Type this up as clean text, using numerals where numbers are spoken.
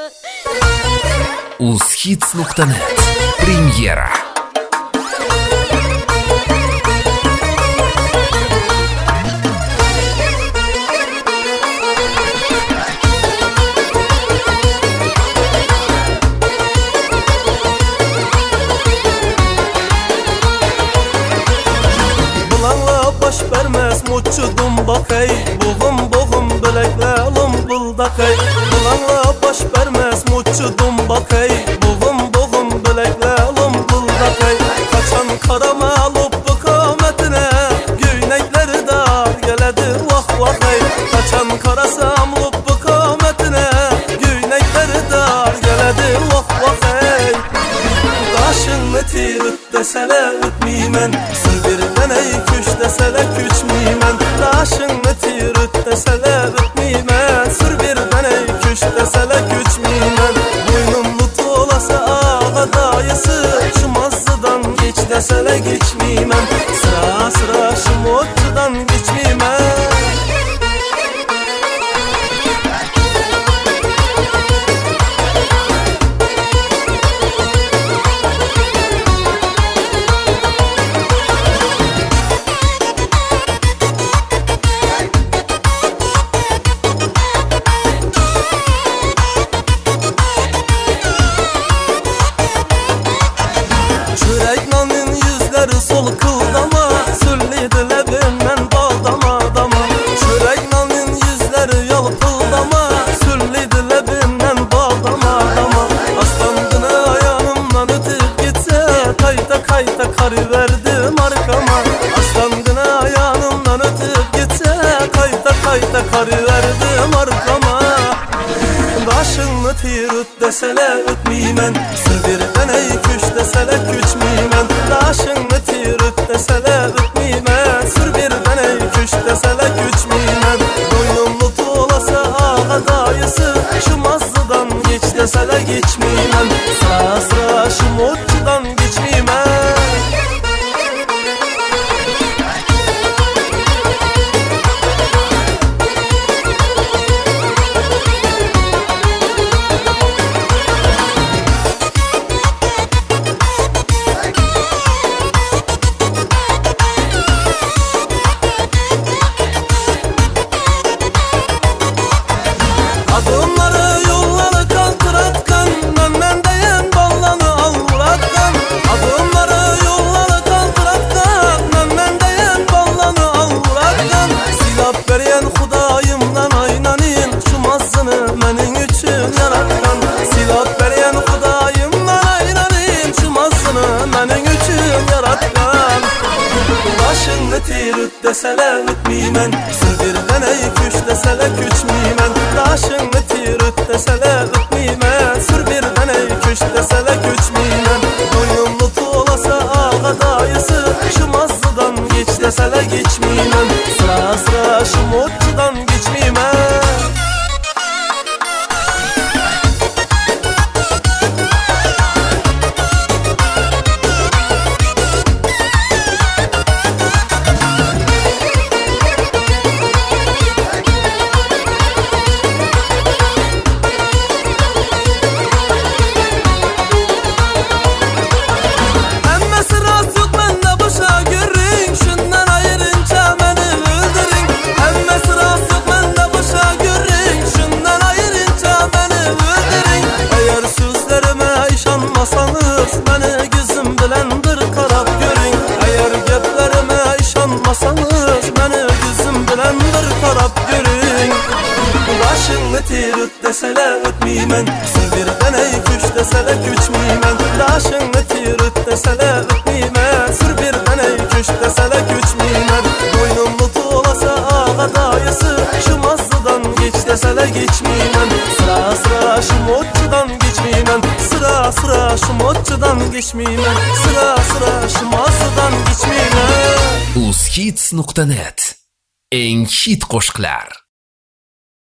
Uzhits.net Премьера. Baş vermez muçudum bakay, boğum bileklerim buldakay. Bulanla baş vermez muçudum bakay, boğum bileklerim buldakay. Kaçan karama alıp bu kametine, güynekleri dar geledi vah vahey. Kaçan karasam alıp bu kametine, güynekleri dar geledi vah vahey. Daşını tirip desele ütmeymen, sır birden ey küş desele küçmeymen. Daşını tirip desele ütmeymen, sır birden ey küş desele küçmeymen. Boynumlu tuğlasa ağa dayısı, şu mazlıdan geç desele geçmeymen. Sıra sıra şu motçudan geçmeymen. Sol kıldama, sülliydi lebinden baldama dama. Çörek nanın yüzleri yol kıldama, sülliydi lebinden baldama dama. Aslandığını ayağımdan ötüp gitse, kayta kayta karı verdim arkama. Aslandığını ayağımdan ötüp gitse, kayta kayta karı verdim arkama. Başını tirut desele ütmeymen, sır birden ey küş desele küçmeymen. Başını tirut desele ütmeymen, sır birden ey küş desele küçmeymen. Boynumlu tuğlasa ağa dayısı, şu mazlıdan geç desele geçmeymen. Sıra sıra şu mutçudan geçmeymen. Adımları yolları kaltıratkan, benden deyen ballanı alvuratkan. Adımları yolları kaltıratkan, benden deyen ballanı alvuratkan. Silap veren Hudayımdan aynanin, şu mazını menin üçün yaratkan. Silap veren Hudayımdan aynanin, şu mazını menin üçün yaratkan. Başını tirut desele ütmeymen, sır birden ey küş desele küçmeymen. Daşını tirut desele ütmeymen, sır birden ey küş desele küçmeymen. Boynumlu tuğlasa ağa dayısı, şu mazlıdan geç desele geçmeymen. Sıra sıra şu mutçudan geçmeymen. Beni gözüm bilen bir karab görün. Eğer geplerime işanmasanız, beni gözüm bilen bir karab görün. Başını tirut desele ütmeymen, sır birden ey küş desele küçmeymen. Başını tirut desele ütmeymen, sır birden ey küş desele küçmeymen. Boynumlu tuğlasa ağa dayısı, şu mazlıdan geç desele geçmeymen. Sıra sıra şu motçudan geçmeymen. Sıra sıra şu motçudan geçmeymen. Sıra sıra şu mazlıdan geçmeymen. Uzhits.net Eng hit qo'shiqlar.